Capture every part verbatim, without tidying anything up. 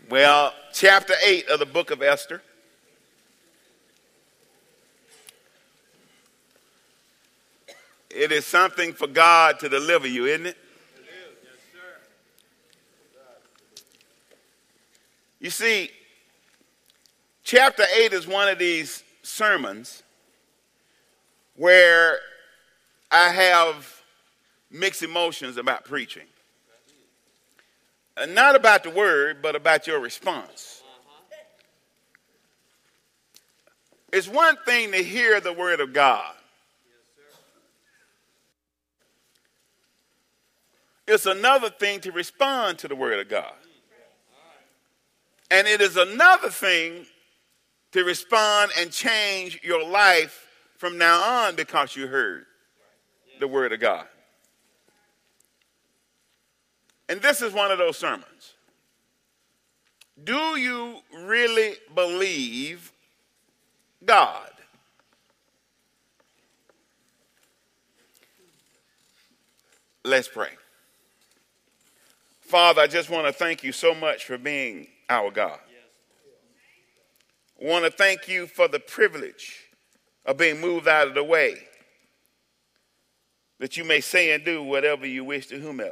Well, chapter eight of the book of Esther. It is something for God to deliver you, isn't it? Yes, sir. You see, chapter eight is one of these sermons where I have mixed emotions about preaching. And not about the word, but about your response. It's one thing to hear the word of God. It's another thing to respond to the word of God. And it is another thing to respond and change your life from now on because you heard the word of God. And this is one of those sermons. Do you really believe God? Let's pray. Father, I just want to thank you so much for being our God. I want to thank you for the privilege of being moved out of the way, that you may say and do whatever you wish to whomever.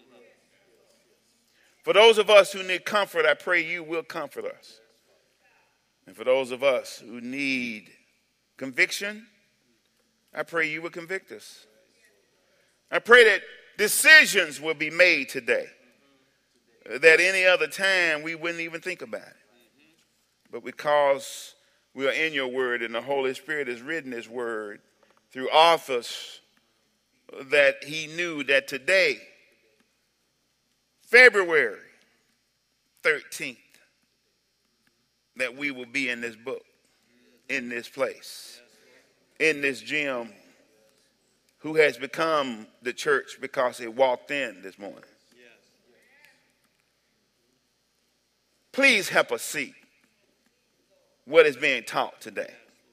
For those of us who need comfort, I pray you will comfort us. And for those of us who need conviction, I pray you will convict us. I pray that decisions will be made today that any other time we wouldn't even think about it. But because we are in your word and the Holy Spirit has written his word through authors that he knew that today, February thirteenth, that we will be in this book, in this place, in this gym, who has become the church because it walked in this morning. Please help us see what is being taught today.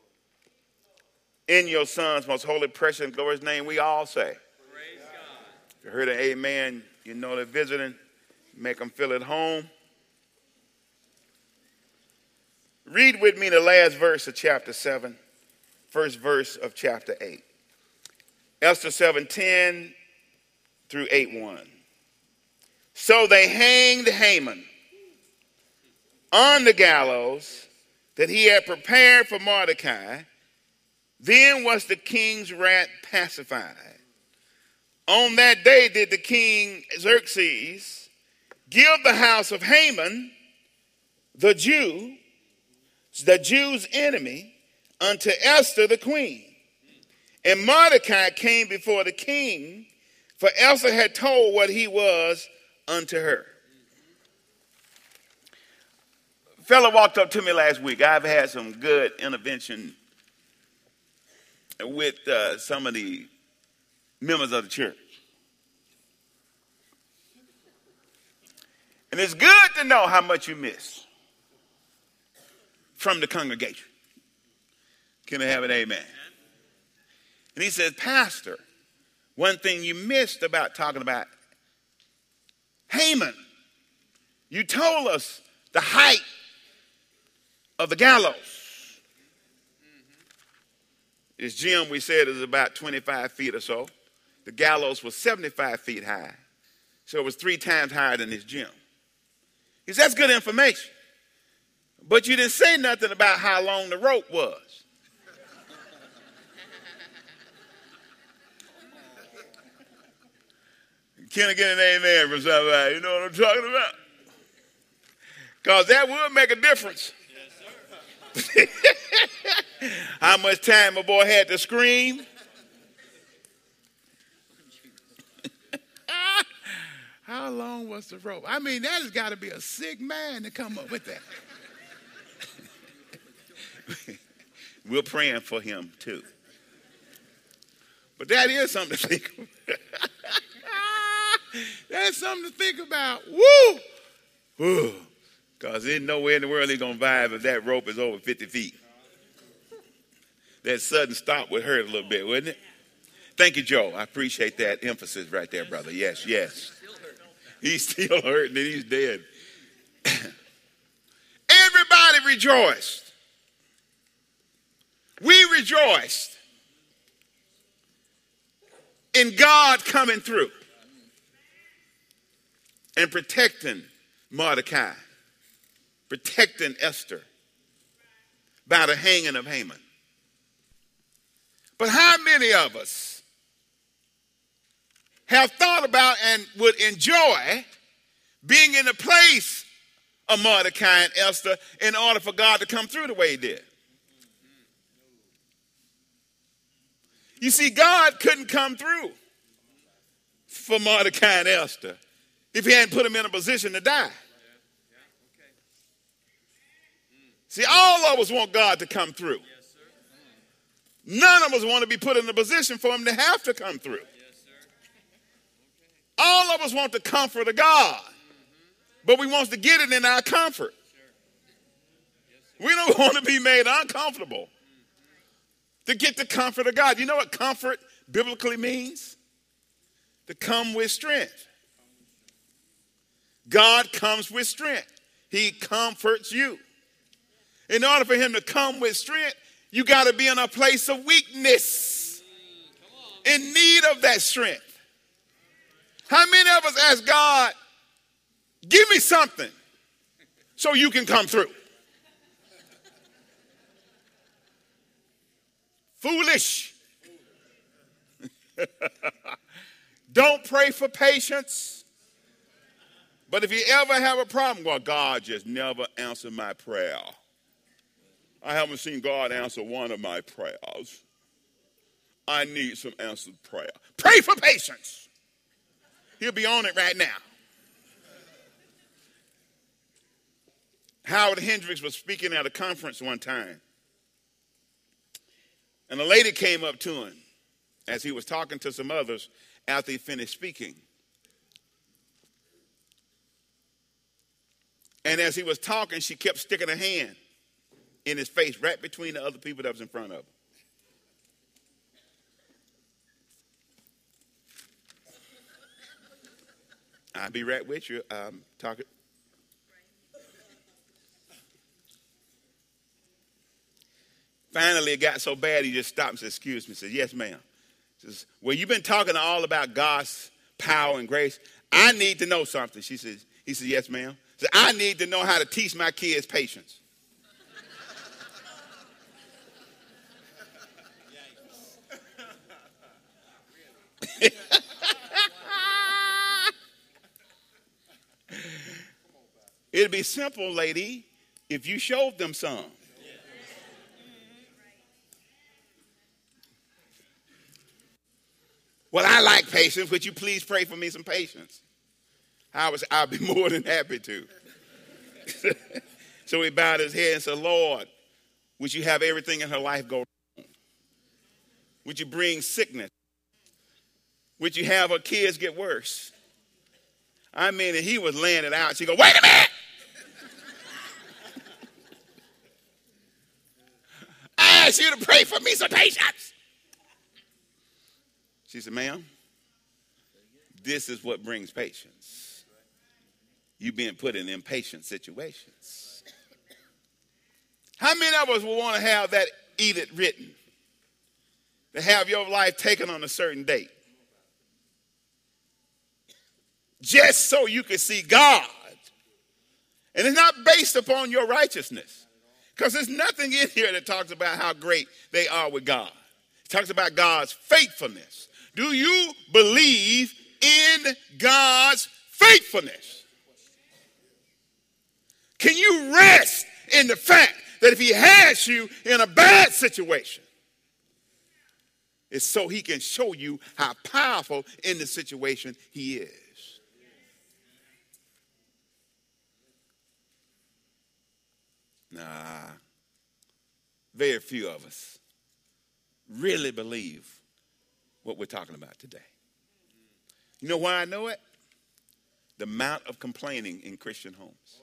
In your son's most holy, precious, and glorious name, we all say, praise God. If you heard an amen, you know they're visiting. Make them feel at home. Read with me the last verse of chapter seven, first verse of chapter eight. Esther seven ten through eight one. So they hanged Haman on the gallows that he had prepared for Mordecai. Then was the king's wrath pacified. On that day did the king Xerxes give the house of Haman, the Jew, the Jew's enemy, unto Esther the queen. And Mordecai came before the king, for Esther had told what he was unto her. A fellow walked up to me last week. I've had some good intervention with uh, some of the members of the church. And it's good to know how much you miss from the congregation. Can I have an amen? And he says, Pastor, one thing you missed about talking about Haman, you told us the height of the gallows. This gym, we said, is about twenty-five feet or so. The gallows was seventy-five feet high. So it was three times higher than his gym. He said, that's good information. But you didn't say nothing about how long the rope was. Can I get an amen from somebody? You know what I'm talking about? Because that would make a difference. Yes, sir. How much time a boy had to scream? How long was the rope? I mean, that has got to be a sick man to come up with that. We're praying for him too. But that is something to think about. That's something to think about. Woo! Woo! Because there's nowhere in the world he's going to vibe if that rope is over fifty feet. That sudden stop would hurt a little bit, wouldn't it? Thank you, Joe. I appreciate that emphasis right there, brother. Yes, yes. He's still hurting and he's dead. rejoiced. We rejoiced in God coming through and protecting Mordecai, protecting Esther by the hanging of Haman. But how many of us have thought about and would enjoy being in the place of Mordecai and Esther in order for God to come through the way he did? You see, God couldn't come through for Mordecai and Esther if he hadn't put them in a position to die. See, all of us want God to come through. None of us want to be put in a position for him to have to come through. All of us want the comfort of God, but we want to get it in our comfort. We don't want to be made uncomfortable to get the comfort of God. You know what comfort biblically means? To come with strength. God comes with strength. He comforts you. In order for him to come with strength, you got to be in a place of weakness, in need of that strength. How many of us ask God, give me something so you can come through? Foolish. Don't pray for patience. But if you ever have a problem, well, God just never answered my prayer. I haven't seen God answer one of my prayers. I need some answered prayer. Pray for patience. He'll be on it right now. Howard Hendricks was speaking at a conference one time. And a lady came up to him as he was talking to some others after he finished speaking. And as he was talking, she kept sticking her hand in his face right between the other people that was in front of him. I'll be right with you. Um, talking. Finally, it got so bad, he just stopped and said, excuse me. He said, yes, ma'am. He says, well, you've been talking all about God's power and grace. I need to know something. She says, he said, yes, ma'am. He said, I need to know how to teach my kids patience. It'd be simple, lady, if you showed them some. Well, I like patience. Would you please pray for me some patience? I was, I'll be more than happy to. So he bowed his head and said, Lord, would you have everything in her life go wrong? Would you bring sickness? Would you have her kids get worse? I mean, and he was laying it out. She go, wait a minute. I asked you to pray for me some patience. She said, ma'am, this is what brings patience. You've been put in impatient situations. How many of us will want to have that edict written? To have your life taken on a certain date? Just so you can see God. And it's not based upon your righteousness. Because there's nothing in here that talks about how great they are with God. It talks about God's faithfulness. Do you believe in God's faithfulness? Can you rest in the fact that if he has you in a bad situation, it's so he can show you how powerful in the situation he is? Nah, very few of us really believe what we're talking about today. You know why I know it? The amount of complaining in Christian homes.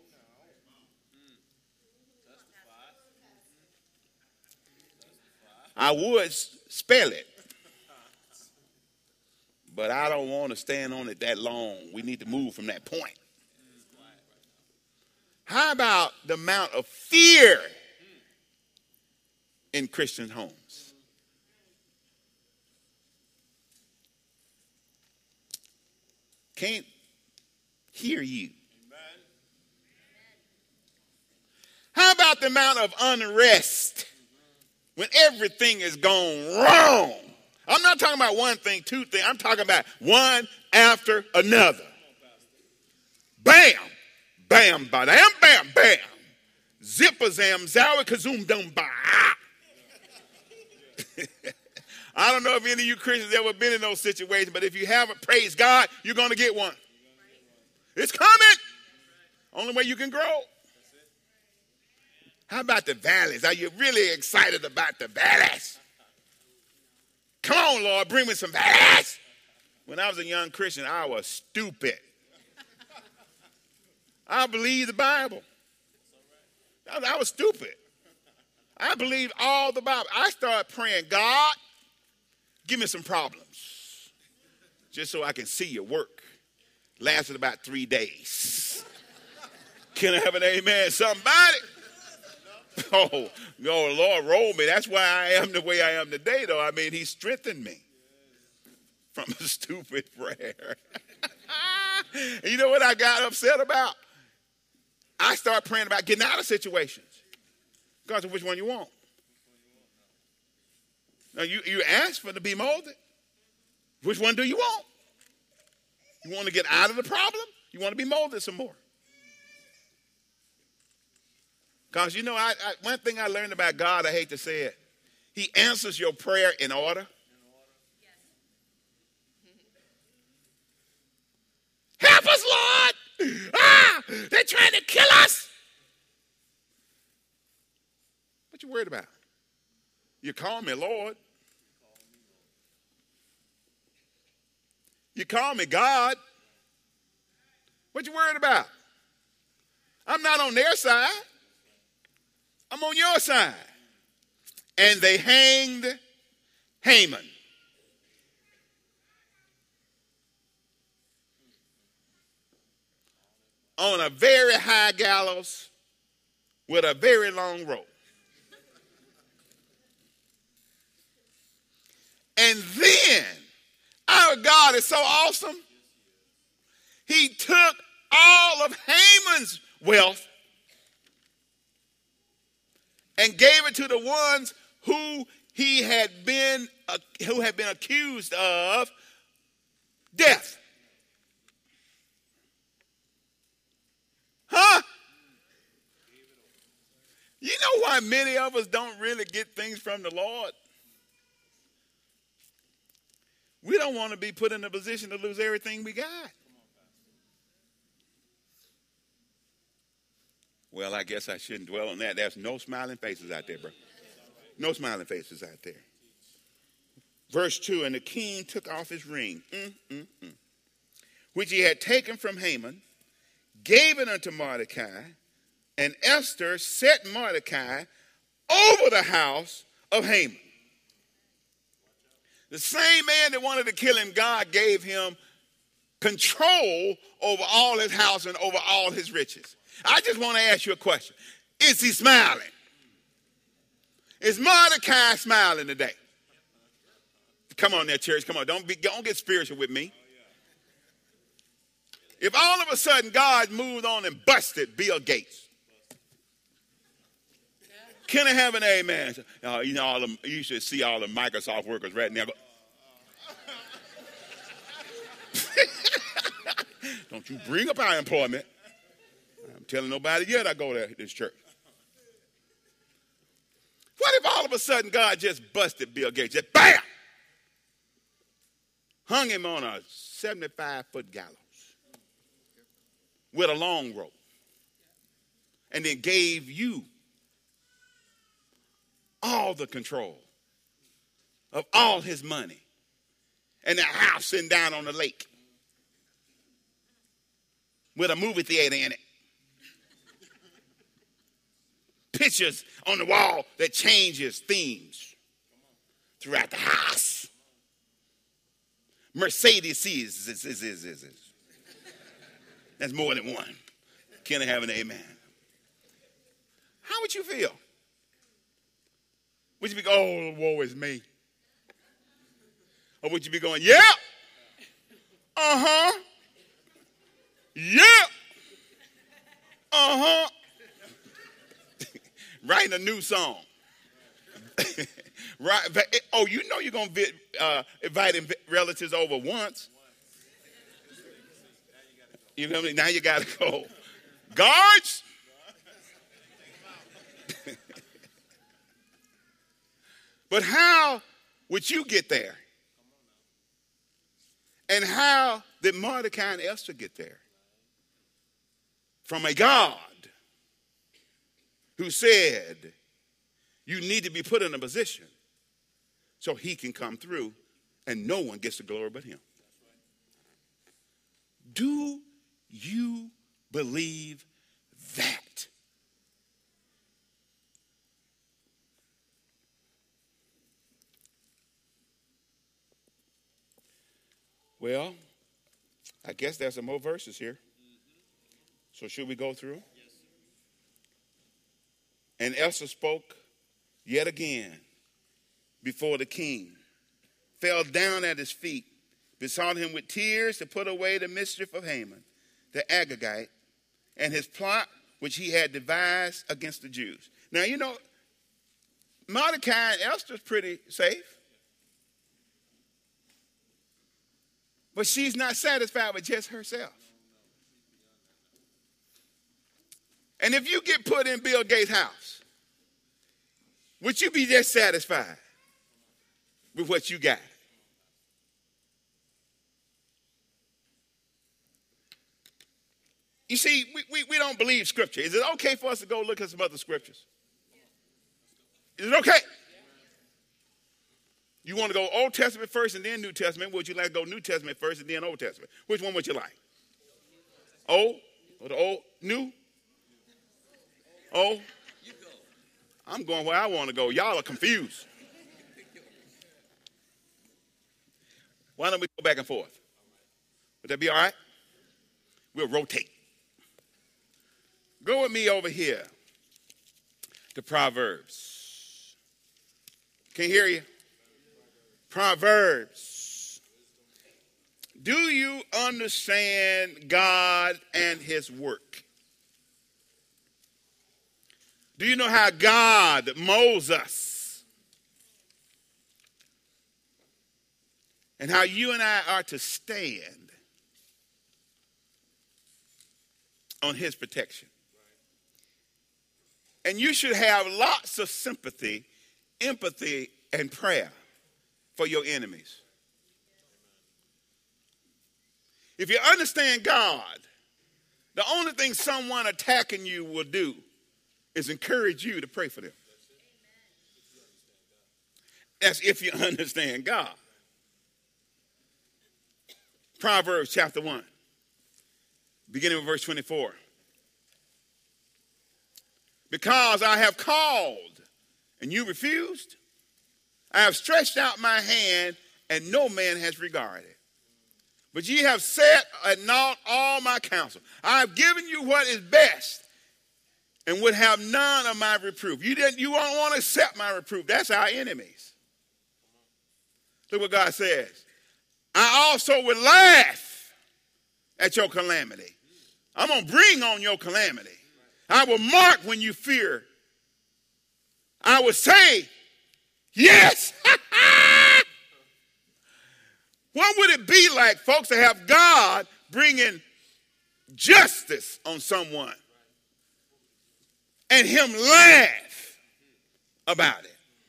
I would spell it, but I don't want to stand on it that long. We need to move from that point. How about the amount of fear in Christian homes? Can't hear you. How about the amount of unrest when everything is gone wrong? I'm not talking about one thing, two things. I'm talking about one after another. Bam, bam, bam, bam, bam. Zipper-zam, zowie-kazoom, dum, ba. I don't know if any of you Christians ever been in those situations, but if you haven't, praise God, you're going to get one. It's coming. Only way you can grow. How about the valleys? Are you really excited about the valleys? Come on, Lord, bring me some valleys. When I was a young Christian, I was stupid. I believed the Bible. I was, I was stupid. I believed all the Bible. I started praying, God, give me some problems just so I can see your work. Lasted about three days. Can I have an amen? Somebody. Oh, no, Lord rolled me. That's why I am the way I am today, though. I mean, he strengthened me from a stupid prayer. And you know what I got upset about? I started praying about getting out of situations. God said, which one you want? Now, you, you asked for to be molded. Which one do you want? You want to get out of the problem? You want to be molded some more? Because, you know, I, I, one thing I learned about God, I hate to say it, he answers your prayer in order. Yes. Help us, Lord. Ah, they're trying to kill us. What you worried about? You call me Lord. You call me God. What you worried about? I'm not on their side. I'm on your side. And they hanged Haman. On a very high gallows with a very long rope. And then, our God is so awesome. He took all of Haman's wealth and gave it to the ones who he had been uh, who had been accused of death. Huh? You know why many of us don't really get things from the Lord? We don't want to be put in a position to lose everything we got. Well, I guess I shouldn't dwell on that. There's no smiling faces out there, bro. No smiling faces out there. Verse two, and the king took off his ring, mm, mm, mm, which he had taken from Haman, gave it unto Mordecai, and Esther set Mordecai over the house of Haman. The same man that wanted to kill him, God gave him control over all his house and over all his riches. I just want to ask you a question. Is he smiling? Is Mordecai smiling today? Come on there, church. Come on. Don't, be, don't get spiritual with me. If all of a sudden God moved on and busted Bill Gates, can I have an amen? Uh, you know, all the, you should see all the Microsoft workers right now. Don't you bring up our employment. I'm telling nobody yet I go to this church. What if all of a sudden God just busted Bill Gates? Just bam! Hung him on a seventy-five foot gallows with a long rope. And then gave you all the control of all his money and the house sitting down on the lake with a movie theater in it. Pictures on the wall that changes themes throughout the house. Mercedes is, is, is, is, is. That's more than one. Can I have an amen? would you feel? Would you be going, oh, woe is me? Or would you be going, yeah, uh-huh, yeah, uh-huh. Writing a new song. Right? Oh, you know you're going to uh, invite relatives over once. You know what I mean? Now you got to go. Guards? But how would you get there? And how did Mordecai and Esther get there? From a God who said, you need to be put in a position so he can come through and no one gets the glory but him. Do you believe that? Well, I guess there's some more verses here. So should we go through? And Esther spoke yet again before the king, fell down at his feet, besought him with tears to put away the mischief of Haman, the Agagite, and his plot which he had devised against the Jews. Now, you know, Mordecai and Esther's pretty safe. But she's not satisfied with just herself. And if you get put in Bill Gates' house, would you be just satisfied with what you got? You see, we, we, we don't believe Scripture. Is it okay for us to go look at some other scriptures? Is it okay? You want to go Old Testament first and then New Testament? Would you like to go New Testament first and then Old Testament? Which one would you like? Old? Or the old? New? Old? I'm going where I want to go. Y'all are confused. Why don't we go back and forth? Would that be all right? We'll rotate. Go with me over here to Proverbs. Can't hear you. Proverbs. Do you understand God and his work? Do you know how God molds us? And how you and I are to stand on his protection. And you should have lots of sympathy, empathy, and prayer for your enemies. If you understand God, the only thing someone attacking you will do is encourage you to pray for them. That's if you understand God. Proverbs chapter one, beginning with verse twenty-four. Because I have called and you refused, I have stretched out my hand and no man has regarded. But ye have set at naught all my counsel. I have given you what is best and would have none of my reproof. You didn't, you don't want to accept my reproof. That's our enemies. Look what God says. I also will laugh at your calamity. I'm going to bring on your calamity. I will mark when you fear. I will say, yes. What would it be like, folks, to have God bringing justice on someone and him laugh about it?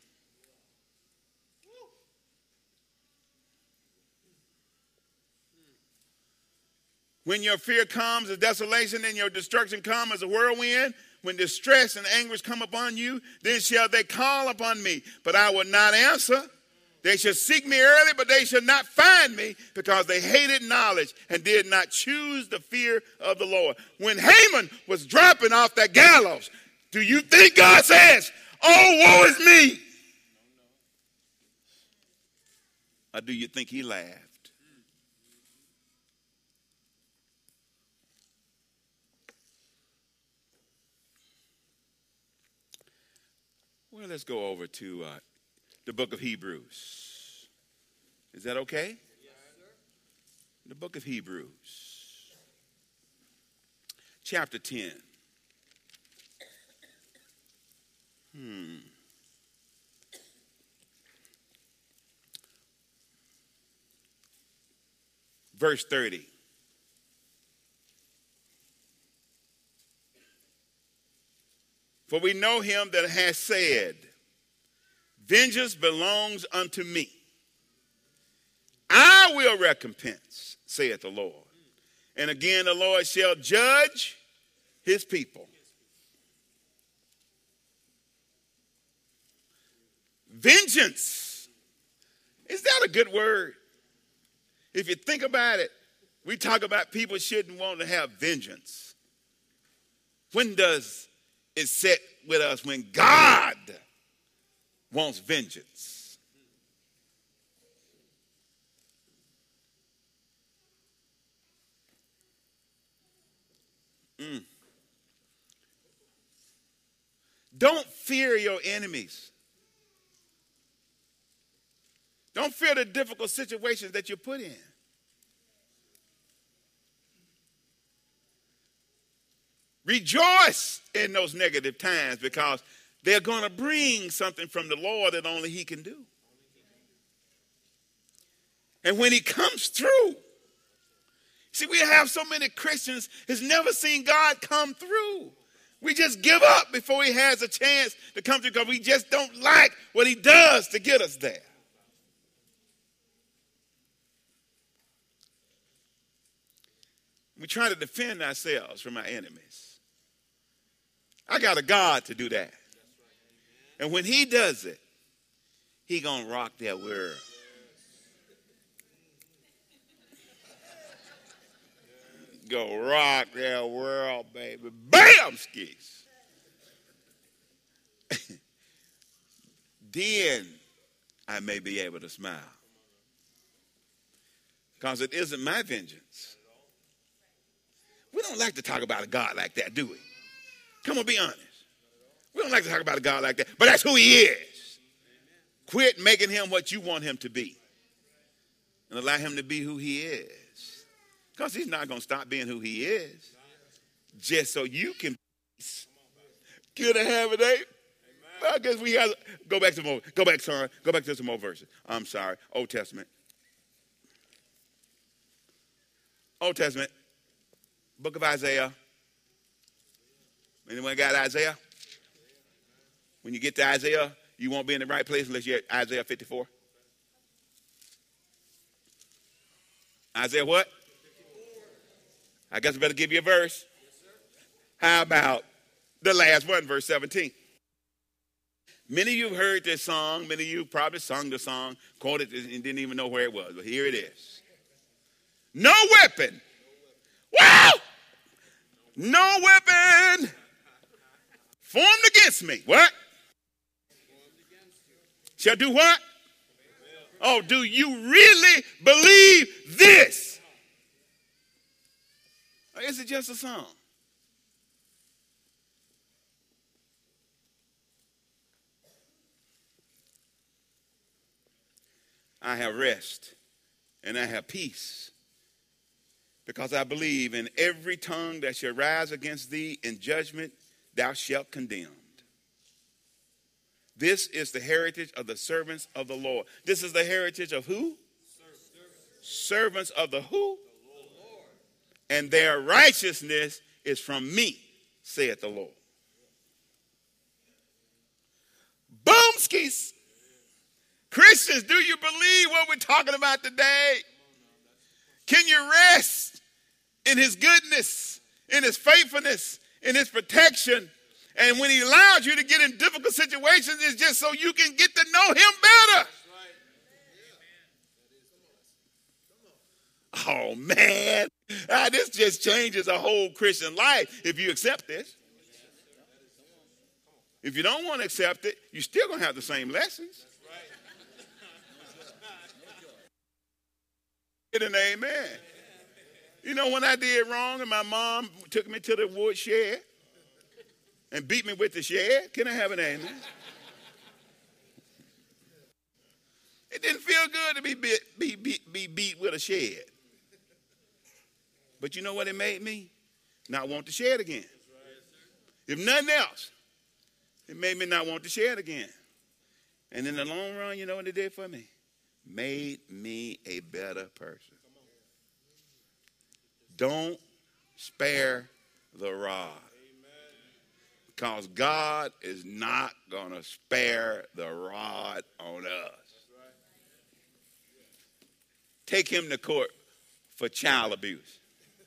When your fear comes as desolation and your destruction comes as a whirlwind, when distress and anguish come upon you, then shall they call upon me, but I will not answer. They shall seek me early, but they shall not find me, because they hated knowledge and did not choose the fear of the Lord. When Haman was dropping off that gallows, do you think God says, oh, woe is me? Or do you think he laughed? Well, let's go over to uh, the book of Hebrews. Is that okay? Yes, sir. The book of Hebrews, chapter ten. Hmm. Verse thirty. For we know him that has said, vengeance belongs unto me. I will recompense, saith the Lord. And again the Lord shall judge his people. Vengeance. Is that a good word? If you think about it, we talk about people shouldn't want to have vengeance. When does it set with us? When God wants vengeance. Mm. Don't fear your enemies. Don't fear the difficult situations that you're put in. Rejoice in those negative times because they're going to bring something from the Lord that only he can do. And when he comes through, see, we have so many Christians who's never seen God come through. We just give up before he has a chance to come through because we just don't like what he does to get us there. We try to defend ourselves from our enemies. I got a God to do that. And when he does it, he gonna rock that world. Go rock that world, baby. Bam, skis. Then I may be able to smile. Because it isn't my vengeance. We don't like to talk about a God like that, do we? Come on, be honest. We don't like to talk about a God like that, but that's who he is. Quit making him what you want him to be and allow him to be who he is. Because he's not going to stop being who he is just so you can peace. Can I have it, Abe? I guess we got to go back to more. Go back, son. Go back to some more verses. I'm sorry. Old Testament. Old Testament. Book of Isaiah. Anyone got Isaiah? When you get to Isaiah, you won't be in the right place unless you're at Isaiah fifty-four. Isaiah what? I guess I better give you a verse. How about the last one, verse seventeen? Many of you have heard this song. Many of you probably sung the song, quoted it, and didn't even know where it was. But here it is. No weapon. Wow! No weapon formed against me. What? Shall do what? Oh, do you really believe this? Or is it just a song? I have rest and I have peace because I believe in every tongue that shall rise against thee in judgment, thou shalt condemn. This is the heritage of the servants of the Lord. This is the heritage of who? Servants, servants of the who? The Lord. And their righteousness is from me, saith the Lord. Boomskis. Christians, do you believe what we're talking about today? Can you rest in his goodness, in his faithfulness, in his protection? And when he allows you to get in difficult situations, it's just so you can get to know him better. Oh, man. Ah, this just changes a whole Christian life if you accept this. If you don't want to accept it, you're still going to have the same lessons. Get an amen. You know, when I did wrong and my mom took me to the wood shed and beat me with the shed, can I have an amen? feel good to be beat, be, be, be beat with a shed. But you know what it made me? Not want to shed again. If nothing else, it made me not want to shed again. And in the long run, you know what it did for me? Made me a better person. Don't spare the rod. Because God is not going to spare the rod on us. Take him to court for child abuse.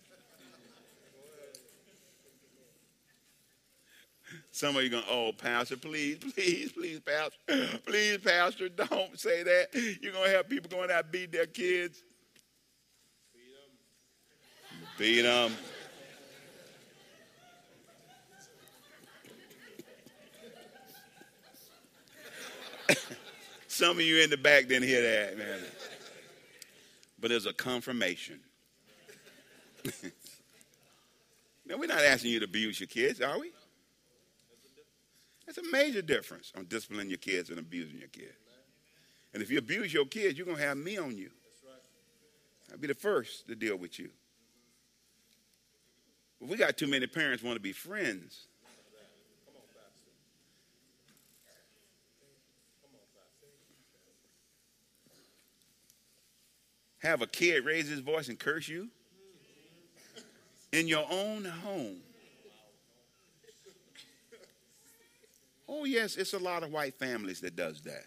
Some of you going, oh, Pastor, please, please, please, Pastor. Please, Pastor, don't say that. You're going to have people going out beating their kids. Beat them. Some of you in the back didn't hear that, man. But there's a confirmation. Now, we're not asking you to abuse your kids, are we? That's a major difference on disciplining your kids and abusing your kids. And if you abuse your kids, you're going to have me on you. I'll be the first to deal with you. But we got too many parents want to be friends. Have a kid raise his voice and curse you in your own home. Oh, yes, it's a lot of white families that does that.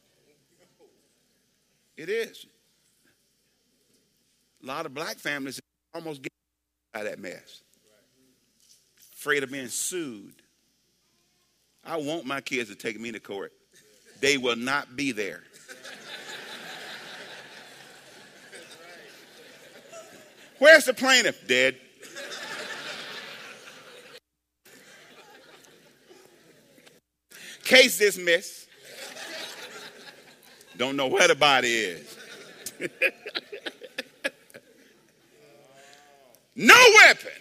It is. A lot of black families almost get out of that mess. Afraid of being sued. I want my kids to take me to court. They will not be there. Where's the plaintiff? Dead. Case dismissed. Don't know where the body is. No weapon.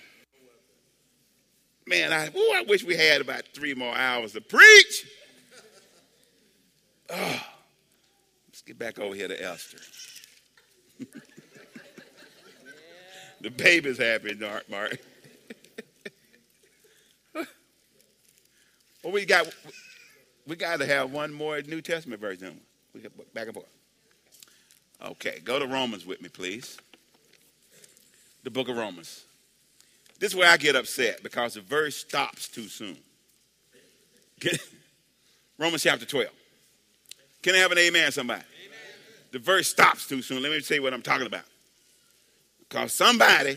Man, I, ooh, I wish we had about three more hours to preach. Oh, let's get back over here to Esther. The baby's happy, Mark. Mark. Well, we got we got to have one more New Testament version. We got back and forth. Okay, go to Romans with me, please. The book of Romans. This is where I get upset because the verse stops too soon. Romans chapter twelve. Can I have an amen, somebody? Amen. The verse stops too soon. Let me tell you what I'm talking about. Because somebody,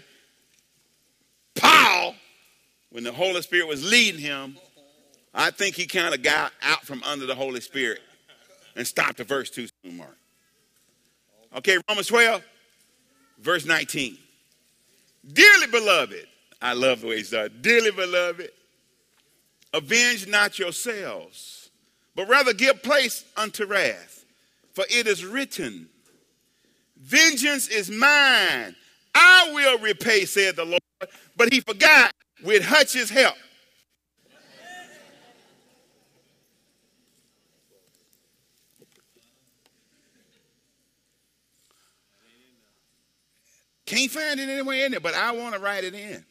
Paul, when the Holy Spirit was leading him, I think he kind of got out from under the Holy Spirit and stopped the verse too soon, Mark. Okay, Romans twelve, verse nineteen. Dearly beloved, I love the way he started. Dearly beloved, avenge not yourselves, but rather give place unto wrath. For it is written, vengeance is mine. I will repay, said the Lord. But he forgot with Hutch's help. Can't find it anywhere in there, but I want to write it in.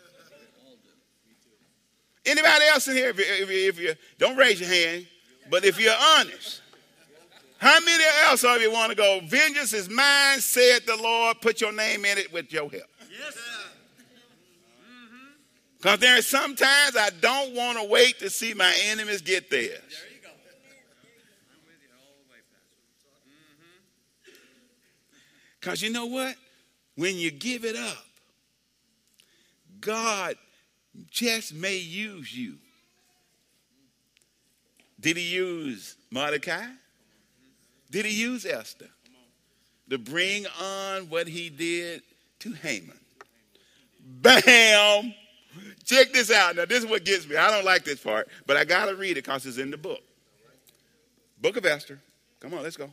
Anybody else in here, if you, if, you, if you don't raise your hand, but if you're honest, how many else of you want to go, vengeance is mine, said the Lord, put your name in it with your help? Yes, sir. Because there are sometimes I don't want to wait to see my enemies get theirs. There you go. I'm with you all the way, Pastor. Because you know what? When you give it up, God just may use you. Did he use Mordecai? Did he use Esther to bring on what he did to Haman? Bam! Check this out. Now, this is what gets me. I don't like this part, but I got to read it because it's in the book. Book of Esther. Come on, let's go.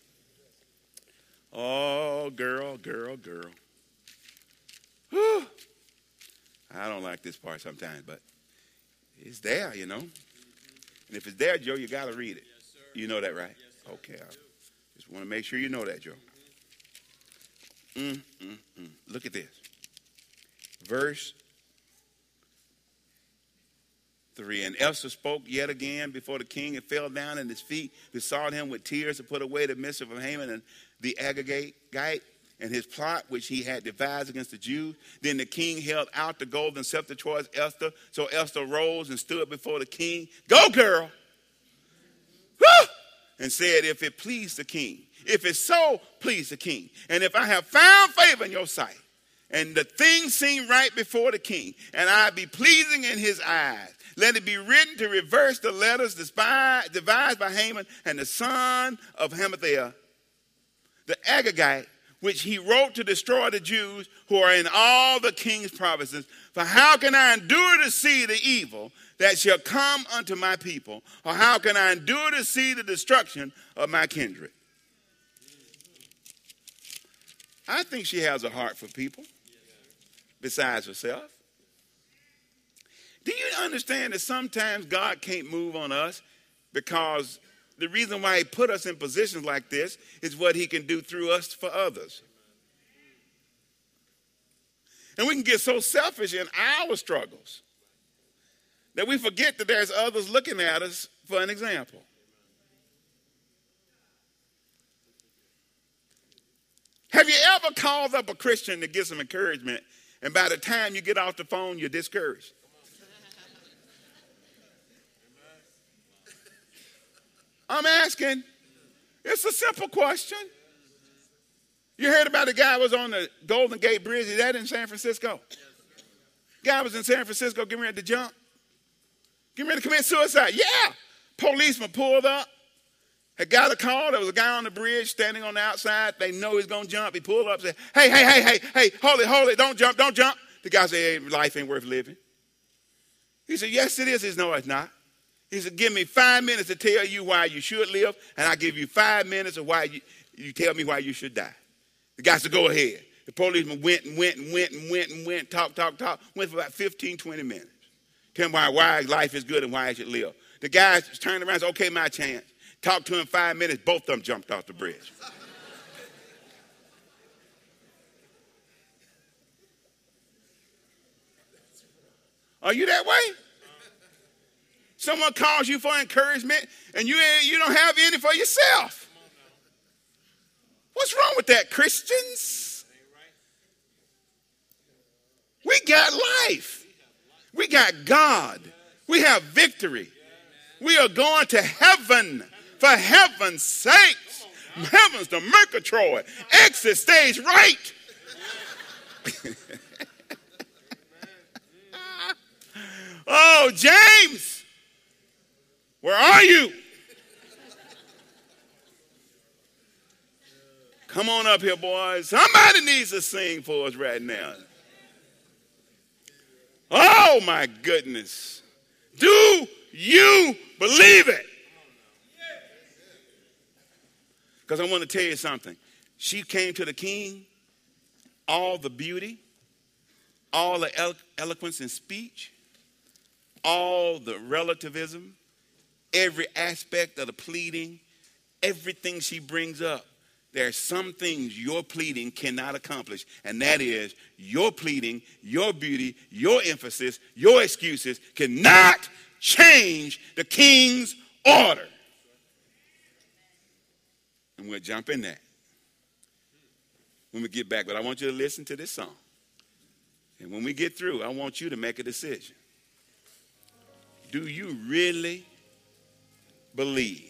Oh, girl, girl, girl. Whew. I don't like this part sometimes, but it's there, you know. And if it's there, Joe, you got to read it. Yes, you know that, right? Yes, okay. I just I want to make sure you know that, Joe. Mm, mm, mm. Look at this. Verse three. And Esther spoke yet again before the king and fell down at his feet, besought him with tears to put away the mischief of Haman and the Agagite and his plot which he had devised against the Jews. Then the king held out the golden scepter towards Esther. So Esther rose and stood before the king. Go, girl! Woo! And said, if it please the king, if it so please the king, and if I have found favor in your sight, and the thing seem right before the king, and I be pleasing in his eyes, let it be written to reverse the letters devised by Haman and the son of Hammedatha, the Agagite, which he wrote to destroy the Jews who are in all the king's provinces. For how can I endure to see the evil that shall come unto my people? Or how can I endure to see the destruction of my kindred? I think she has a heart for people besides herself. Do you understand that sometimes God can't move on us because the reason why he put us in positions like this is what he can do through us for others. And we can get so selfish in our struggles that we forget that there's others looking at us for an example. Have you ever called up a Christian to get some encouragement, and by the time you get off the phone, you're discouraged? I'm asking. It's a simple question. You heard about the guy who was on the Golden Gate Bridge. Is that in San Francisco? Guy was in San Francisco getting ready to jump. Getting ready to commit suicide. Yeah. Policeman pulled up. Had got a call. There was a guy on the bridge standing on the outside. They know he's going to jump. He pulled up and said, hey, hey, hey, hey, hey, hold it, hold it. Don't jump, don't jump. The guy said, hey, life ain't worth living. He said, yes, it is. He said, no, it's not. He said, give me five minutes to tell you why you should live, and I'll give you five minutes of why you, you tell me why you should die. The guy said, go ahead. The policeman went and went and went and went and went, talk, talk, talk, went for about fifteen, twenty minutes. Tell him why, why life is good and why I should live. The guy turned around and said, okay, my chance. Talked to him five minutes, both of them jumped off the bridge. Are you that way? Someone calls you for encouragement and you, you don't have any for yourself. What's wrong with that, Christians? We got life. We got God. We have victory. We are going to heaven. For heaven's sakes. Heaven's the Murgatroyd. Exit stage right. Oh, James. Where are you? Come on up here, boys. Somebody needs to sing for us right now. Oh, my goodness. Do you believe it? Because I want to tell you something. She came to the king, all the beauty, all the elo- eloquence in speech, all the relativism, every aspect of the pleading, everything she brings up. There are some things your pleading cannot accomplish, and that is your pleading, your beauty, your emphasis, your excuses cannot change the king's order. And we'll jump in that when we get back. But I want you to listen to this song. And when we get through, I want you to make a decision. Do you really believe